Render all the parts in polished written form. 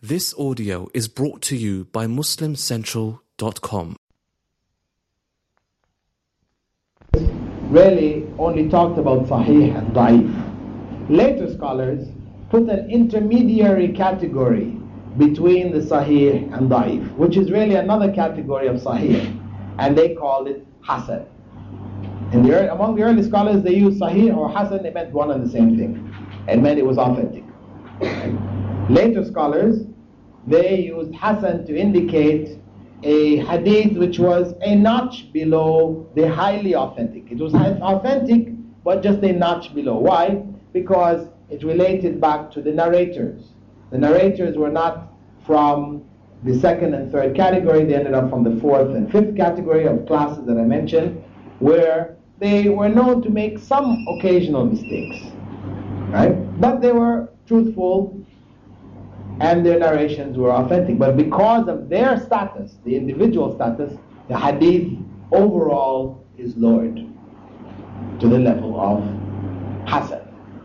This audio is brought to you by MuslimCentral.com. Really only talked about Sahih and Da'if. Later scholars put an intermediary category between the Sahih and Da'if, which is really another category of Sahih, and they called it Hasan. Among the early scholars, they used Sahih or Hasan, it meant one and the same thing. It meant it was authentic. Later scholars, they used Hasan to indicate a hadith which was a notch below the highly authentic. It was authentic, but just a notch below. Why? Because it related back to the narrators. The narrators were not from the second and third category. They ended up from the fourth and fifth category of classes that I mentioned, where they were known to make some occasional mistakes, right? But they were truthful and their narrations were authentic. But because of their status, the individual status, the hadith overall is lowered to the level of Hasan.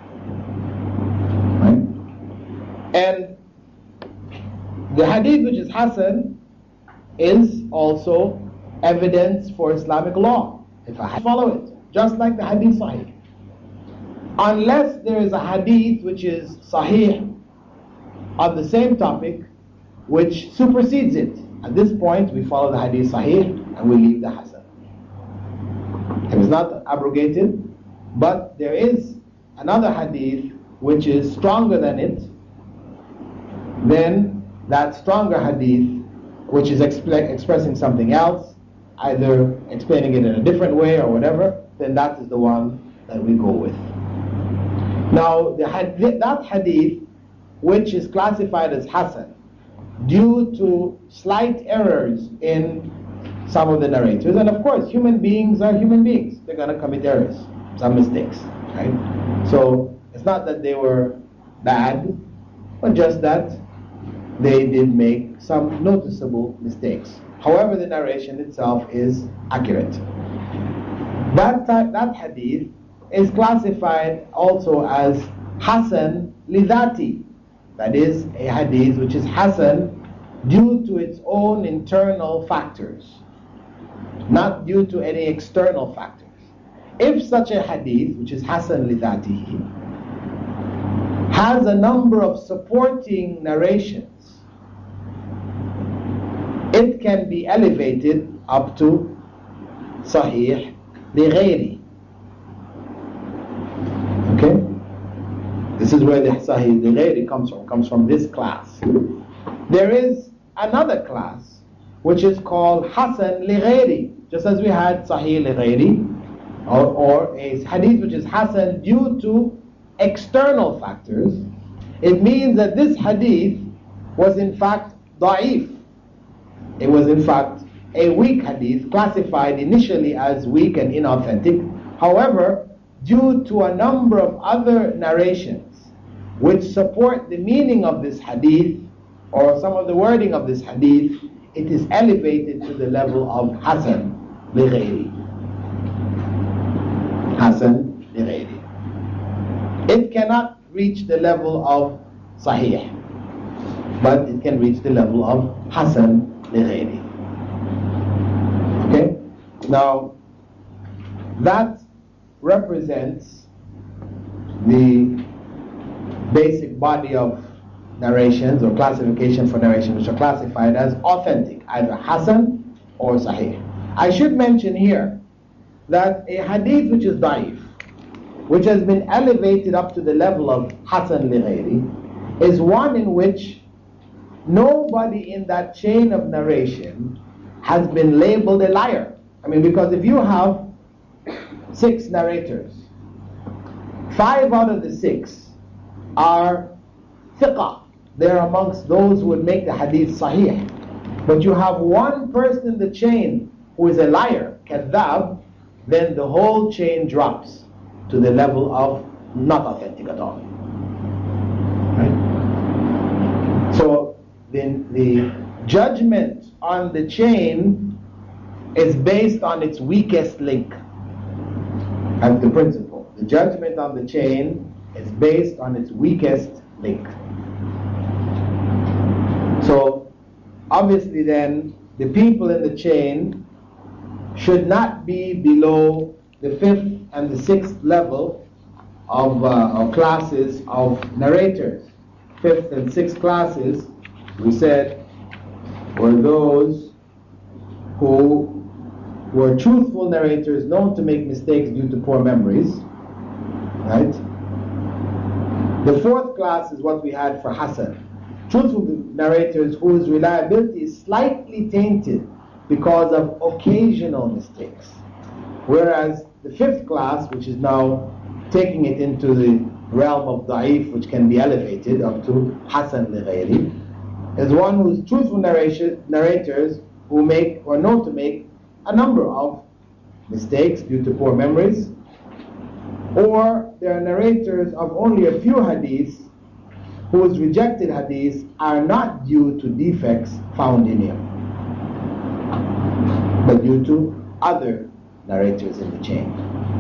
Right? And the hadith which is Hasan is also evidence for Islamic law. If I follow it, just like the hadith Sahih. Unless there is a hadith which is Sahih on the same topic which supersedes it. At this point we follow the hadith Sahih and we leave the Hasan. It is not abrogated, but there is another hadith which is stronger than it. Then that stronger hadith which is expressing something else, either explaining it in a different way or whatever, then that is the one that we go with. Now that hadith which is classified as Hasan due to slight errors in some of the narrators, and of course human beings are human beings, they're going to commit errors, some mistakes, right? So it's not that they were bad, but just that they did make some noticeable mistakes. However, the narration itself is accurate. That hadith is classified also as Hasan lidhati. That is a hadith which is Hasan due to its own internal factors, not due to any external factors. If such a hadith, which is Hasan lidhatihi, has a number of supporting narrations, it can be elevated up to Sahih lighayri. Okay? This is where the Sahih lighayri comes from this class. There is another class which is called Hasan lighayri, just as we had Sahih lighayri, or a hadith which is Hasan due to external factors. It means that this hadith was in fact da'if. It was in fact a weak hadith, classified initially as weak and inauthentic. However, due to a number of other narrations which support the meaning of this hadith or some of the wording of this hadith, it is elevated to the level of Hasan lighayri. Hasan lighayri. It cannot reach the level of Sahih, but it can reach the level of Hasan lighayri. Okay? Now, that represents the basic body of narrations or classification for narrations which are classified as authentic, either Hasan or Sahih. I should mention here that a hadith which is da'if, which has been elevated up to the level of Hasan lighayri, is one in which nobody in that chain of narration has been labeled a liar. I mean, because if you have 6 narrators, 5 out of the 6 are thiqah. They're amongst those who would make the hadith sahih. But you have one person in the chain who is a liar, kadhab, then the whole chain drops to the level of not authentic at all. Right? So the judgment on the chain is based on its weakest link. That's the principle. The judgment on the chain is based on its weakest link. obviously then the people in the chain should not be below the 5th and the 6th level of or classes of narrators. 5th and 6th classes, we said, were those who were truthful narrators known to make mistakes due to poor memories, right? The 4th class is what we had for Hasan. Truthful narrators whose reliability is slightly tainted because of occasional mistakes. Whereas the 5th class, which is now taking it into the realm of da'if, which can be elevated up to Hasan li-ghayri, is one whose truthful narrators who make or know to make a number of mistakes due to poor memories, or they are narrators of only a few hadiths whose rejected hadiths are not due to defects found in him, but due to other narrators in the chain.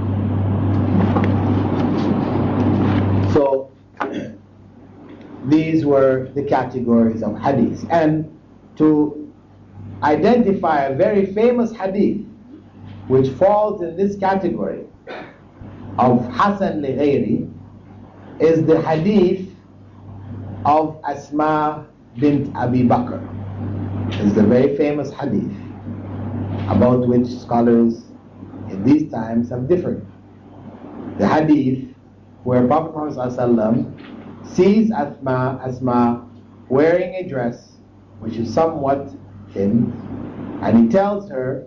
So these were the categories of hadith. And to identify a very famous hadith which falls in this category of Hasan li-ghayri is the hadith of Asma bint Abi Bakr. It's a very famous hadith about which scholars in these times have differed. The hadith where Prophet Muhammad sees Asma wearing a dress which is somewhat thin, and he tells her,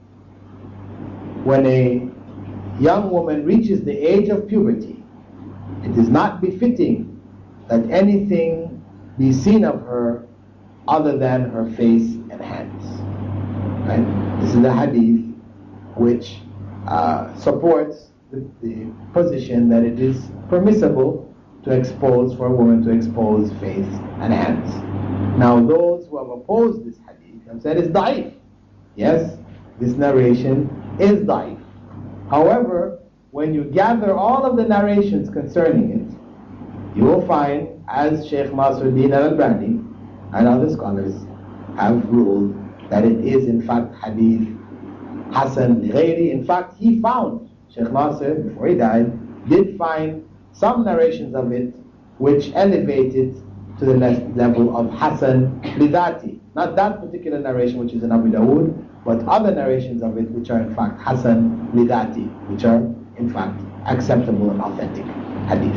when a young woman reaches the age of puberty, it is not befitting that anything be seen of her other than her face and hands. Right? This is the hadith which supports the position that it is permissible to expose, for a woman to expose face and hands. Now those who have opposed this hadith have said it's da'if. Yes, this narration is da'if. However, when you gather all of the narrations concerning it, you will find, as Shaykh Nasruddin al-Albani and other scholars have ruled, that it is in fact hadith Hasan li-ghayri. In fact, he found, Shaykh Nasr, before he died, did find some narrations of it which elevate it to the level of Hasan li-dhati. Not that particular narration which is in Abu Dawood, but other narrations of it which are in fact Hasan li-dhati, which are in fact acceptable and authentic hadith.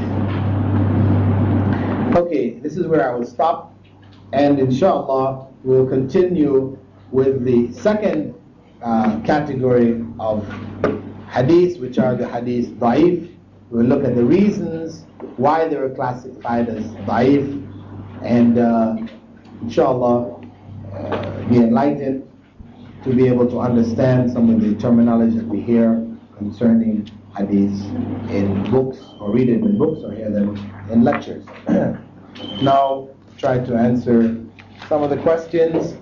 Okay, this is where I will stop, and inshallah we will continue with the second category of hadith, which are the hadith da'if. We will look at the reasons why they were classified as da'if, and inshallah be enlightened to be able to understand some of the terminology that we hear concerning hadiths in books, or read it in books, or hear them in lectures. Now, try to answer some of the questions.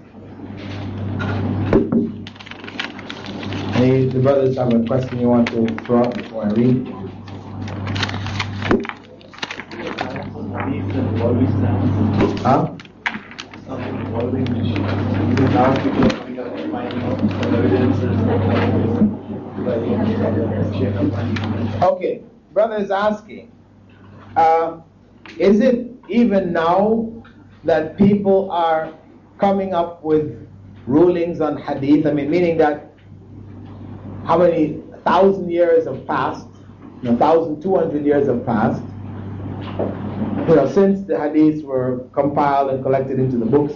Any of the brothers have a question you want to throw out before I read? Huh? Okay, brother is asking, is it even now that people are coming up with rulings on hadith? I mean, meaning that how many 1,000 years have passed, 1,200 years have passed, since the hadiths were compiled and collected into the books,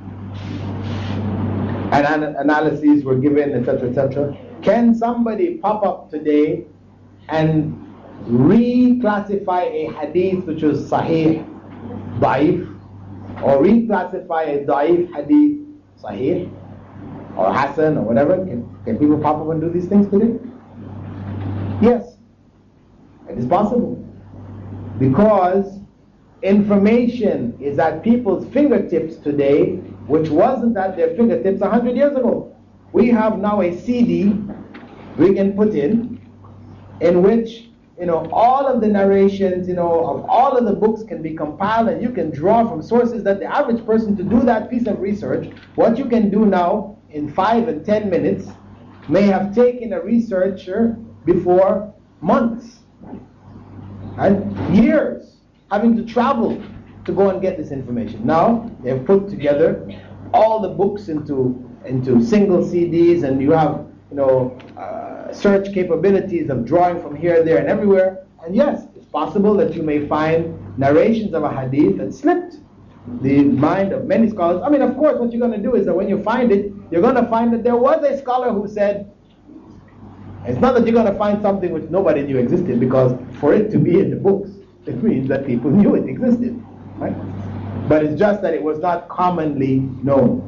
and analyses were given, etc., etc. Can somebody pop up today and reclassify a hadith which was sahih, da'if, or reclassify a da'if hadith sahih, or hasan, or whatever? Can people pop up and do these things today? Yes, it is possible. Because information is at people's fingertips today, which wasn't at their fingertips 100 years ago. We have now a CD we can put in which all of the narrations, of all of the books can be compiled, and you can draw from sources that the average person, to do that piece of research, what you can do now in 5 and 10 minutes, may have taken a researcher before months, right? Years, having to travel to go and get this information. Now, they've put together all the books into single CDs, and you have, search capabilities of drawing from here, there, and everywhere. And yes, it's possible that you may find narrations of a hadith that slipped the mind of many scholars. I mean, of course, what you're going to do is that when you find it, you're going to find that there was a scholar who said. It's not that you're going to find something which nobody knew existed, because for it to be in the books, it means that people knew it existed, right? But it's just that it was not commonly known.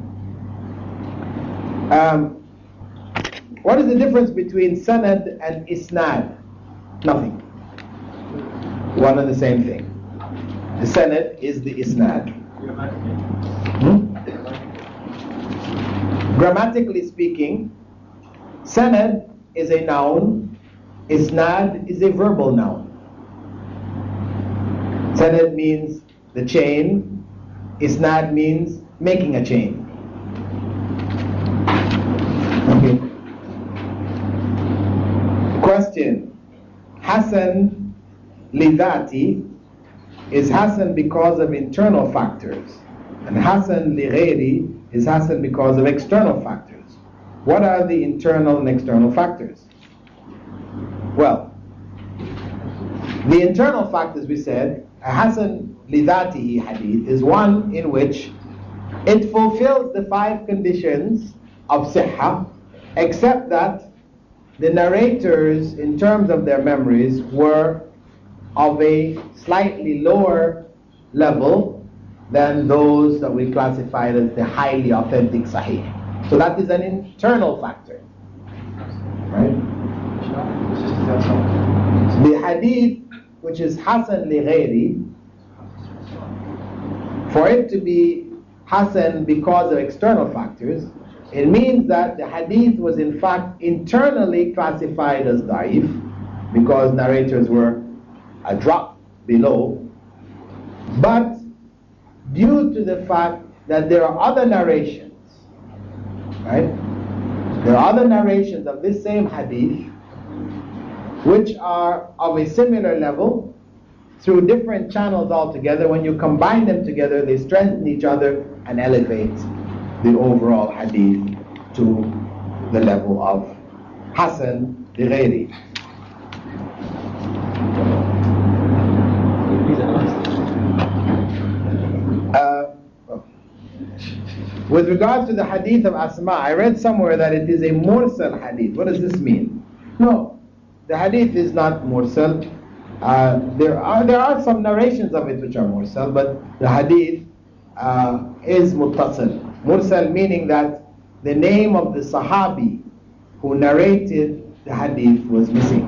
What is the difference between sanad and isnad? Nothing. One and the same thing. The sanad is the isnad. Grammatically speaking, sanad is a noun, isnad is a verbal noun. Sanad means the chain, isnad means making a chain. Okay. Question: Hasan lidhati, is Hasan because of internal factors, and Hasan li ghairi is Hasan because of external factors. What are the internal and external factors? Well, the internal factors, we said, a Hasan lidhatihi hadith is one in which it fulfills the 5 conditions of sihha, except that the narrators, in terms of their memories, were of a slightly lower level than those that we classified as the highly authentic sahih. So that is an internal factor, right? The hadith, which is Hasan li ghairi, for it to be Hasan because of external factors, it means that the hadith was in fact internally classified as da'if, because narrators were a drop below, but due to the fact that there are other narrations, right? There are other narrations of this same hadith which are of a similar level through different channels altogether. When you combine them together, they strengthen each other and elevate the overall hadith to the level of Hasan li ghairi. With regards to the hadith of Asma, I read somewhere that it is a mursal hadith. What does this mean? No, the hadith is not mursal. There are some narrations of it which are mursal, but the hadith is muttasil. Mursal meaning that the name of the sahabi who narrated the hadith was missing.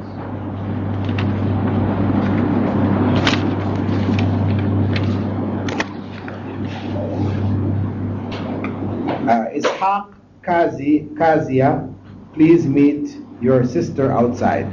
Ishaq Kazia, please meet your sister outside.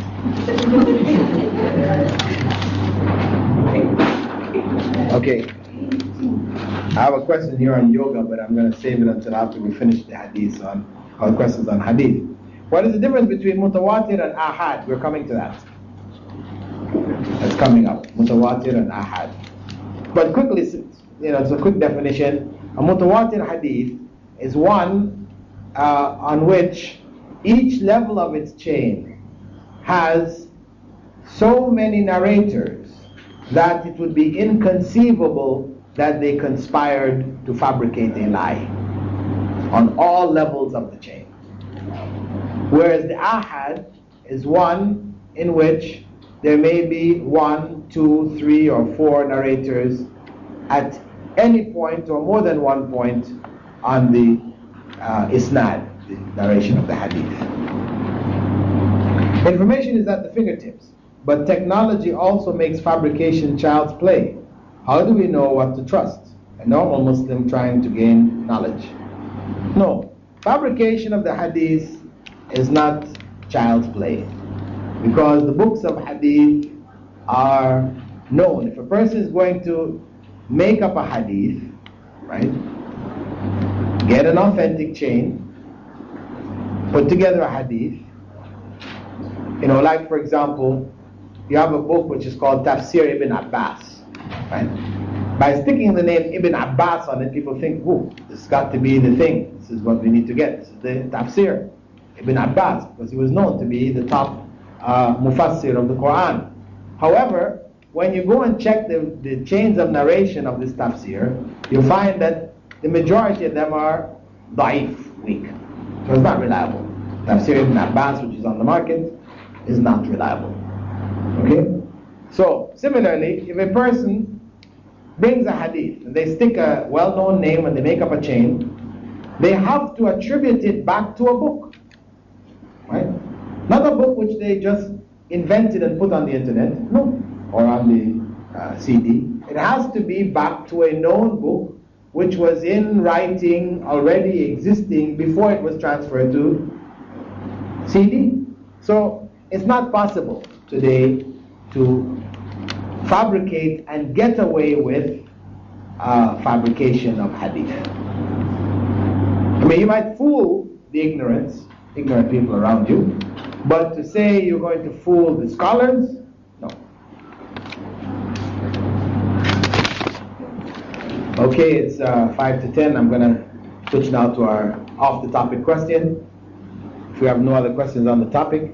Okay. I have a question here on yoga, but I'm going to save it until after we finish the hadith on our questions on hadith. What is the difference between mutawatir and ahad? We're coming to that. That's coming up. Mutawatir and ahad. But quickly, it's a quick definition. A mutawatir hadith is one on which each level of its chain has so many narrators that it would be inconceivable that they conspired to fabricate a lie on all levels of the chain. Whereas the ahad is one in which there may be 1, 2, 3, or 4 narrators at any point or more than one point on the isnad, the narration of the hadith. Information is at the fingertips, but technology also makes fabrication child's play. How do we know what to trust? A normal Muslim trying to gain knowledge. No, fabrication of the hadith is not child's play. because the books of hadith are known. If a person is going to make up a hadith, right, get an authentic chain, put together a hadith, like for example, you have a book which is called Tafsir Ibn Abbas, right? By sticking the name Ibn Abbas on it, people think, whoa, this has got to be the thing. This is what we need to get. This is the Tafsir Ibn Abbas, because he was known to be the top Mufassir of the Quran. However, when you go and check the chains of narration of this Tafsir, you find that the majority of them are da'if, weak. So it's not reliable. Tafsir Ibn Abbas, which is on the market, is not reliable. Okay? So, similarly, if a person brings a hadith and they stick a well-known name and they make up a chain, they have to attribute it back to a book. Right? Not a book which they just invented and put on the internet, no, or on the CD. It has to be back to a known book which was in writing already existing before it was transferred to CD. So it's not possible today to fabricate and get away with fabrication of hadith. I mean, you might fool the ignorant people around you, but to say you're going to fool the scholars, no. Okay, it's 5 to 10. I'm going to switch now to our off-the-topic question. If we have no other questions on the topic.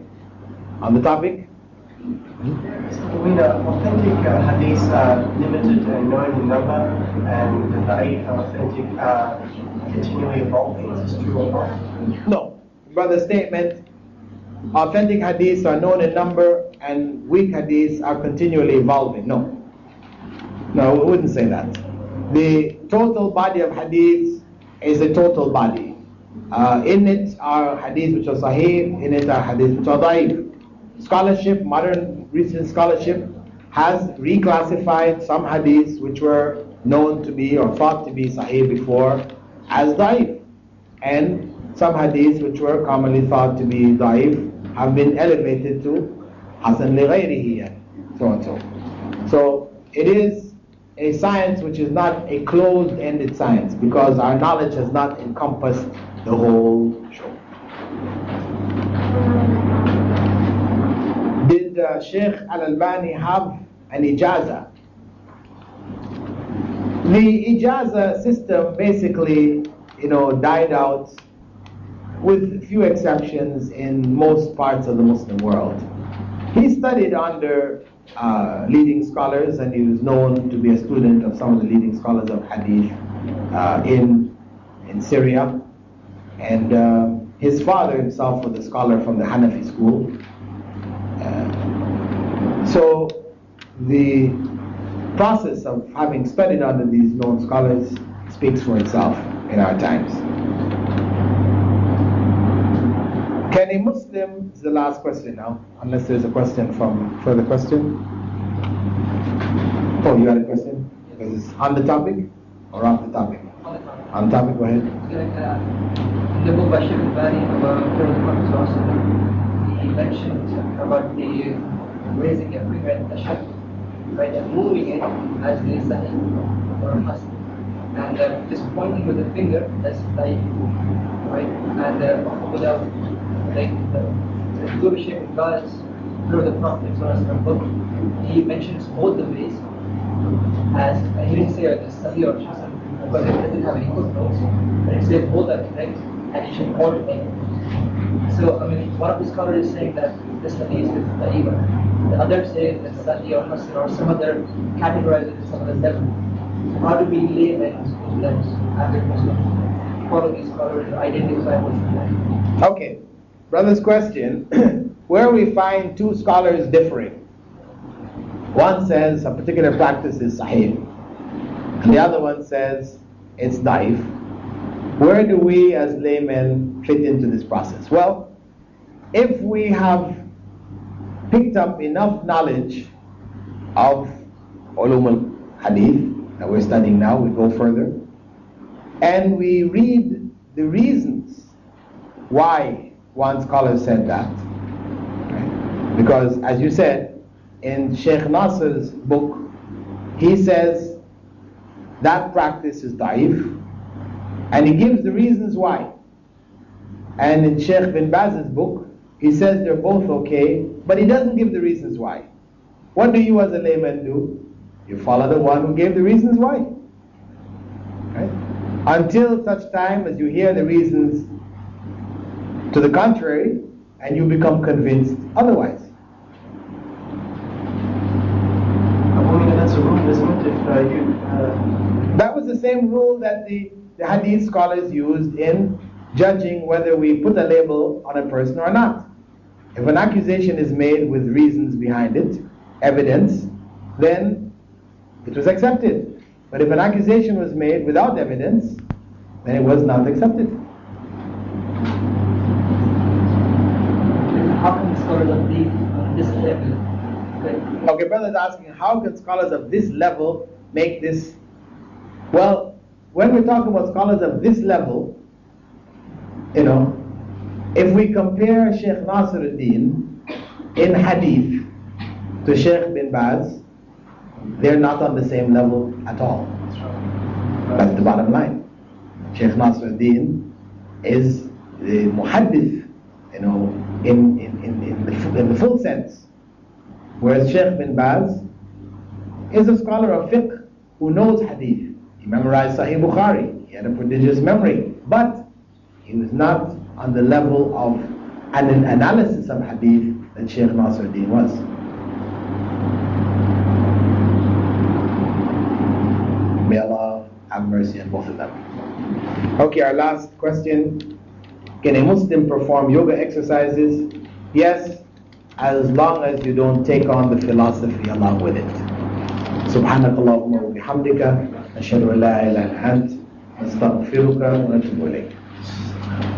When authentic hadiths are limited and known in number, and the authentic continually evolving, is this true or not? No. Brother's statement, authentic hadiths are known in number and weak hadiths are continually evolving. No, we wouldn't say that. The total body of hadiths is a total body. In it are hadiths which are sahih, in it are hadiths which are da'if. Scholarship, modern recent scholarship, has reclassified some hadiths which were known to be or thought to be sahih before as da'if, and some hadiths which were commonly thought to be da'if have been elevated to hasan li ghayrihi, and so and so. So it is a science which is not a closed-ended science, because our knowledge has not encompassed the whole show. Did Sheikh Al-Albani have an ijaza? The ijaza system basically, died out with few exceptions in most parts of the Muslim world. He studied under leading scholars, and he was known to be a student of some of the leading scholars of hadith in Syria. And his father himself was a scholar from the Hanafi school. So the process of having studied under these known scholars speaks for itself in our times. Can a Muslim, this is the last question now, unless there's a further question. Oh, you had a question? Is this on the topic or off the topic? On the topic, go ahead. In the book by Sheikh Al-Albani about the Prophet, he mentioned about the raising a finger at the ship, right, and moving it as the Sahih or Hasan, and just pointing with the finger as Sahih, right, and without, like, the Sheikh Al-Albani through the Prophet book, he mentions both the ways as, he didn't say the Sahih or Hasan, because it doesn't have any footnotes, but it says both are correct and you should alternate. So, I mean, one of the scholars is saying that this hadith is Da'iba. The other say that Sahih or Hasan or some other categorize it in some other level. How do we laymen Muslims and Muslims follow these scholars and identify what's right? Okay. Brother's question, where we find two scholars differing. One says a particular practice is Sahih, and the other one says it's Da'if. Where do we as laymen fit into this process? Well, if we have picked up enough knowledge of ulum al-hadith that we're studying now, we go further, and we read the reasons why one scholar said that. Right? Because as you said, in Sheikh Nasr's book, he says that practice is da'if, and he gives the reasons why. And in Sheikh bin Baz's book, he says they're both okay, but he doesn't give the reasons why. What do you as a layman do? You follow the one who gave the reasons why. Right? Until such time as you hear the reasons to the contrary, and you become convinced otherwise. That's a rule, isn't it? That was the same rule that the hadith scholars used in judging whether we put a label on a person or not. If an accusation is made with reasons behind it, evidence, then it was accepted. But if an accusation was made without evidence, then it was not accepted. How can scholars of this level? Okay, brother is asking, how can scholars of this level make this? Well, when we talk about scholars of this level, if we compare Sheikh Nasruddin in hadith to Sheikh bin Baz, they're not on the same level at all. That's the bottom line. Sheikh Nasruddin is the muhaddith, in the full sense. Whereas Sheikh bin Baz is a scholar of fiqh who knows hadith. He memorized Sahih Bukhari. He had a prodigious memory. But he was not on the level of an analysis of hadith that Sheikh Nasruddin was. May Allah have mercy on both of them. Okay, our last question. Can a Muslim perform yoga exercises? Yes, as long as you don't take on the philosophy along with it. سبحانك اللهم وبحمدك أشهد أن لا إله إلا أنت نستغفرك ونتوب إليك.